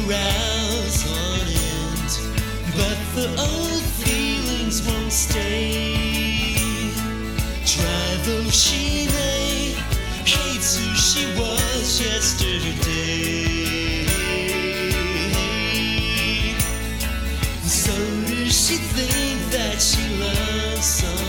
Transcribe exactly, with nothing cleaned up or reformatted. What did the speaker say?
hours on end, but the old feelings won't stay. Try though she may, hates who she was yesterday. So does she think that she loves someone?